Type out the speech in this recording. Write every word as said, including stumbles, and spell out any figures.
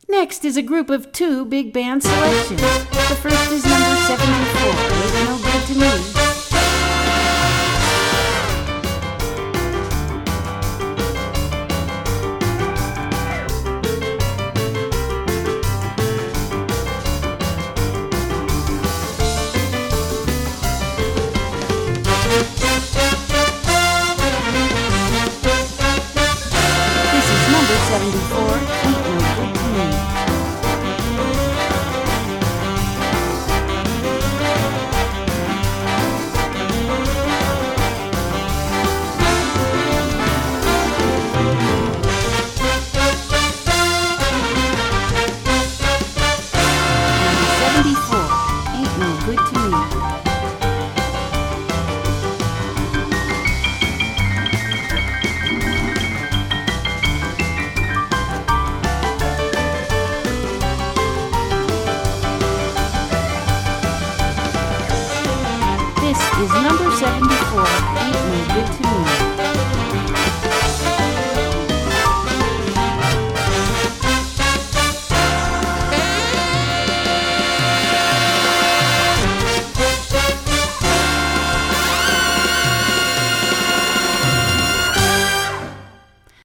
Next is a group of two big band selections. The first is number seventy-four, Ain't No Good to Me. This is number seventy-four, Ain't No Good to Me. Number seventy-four, Ain't No Good to Me. This is number seventy-four, Ain't No Good to Me.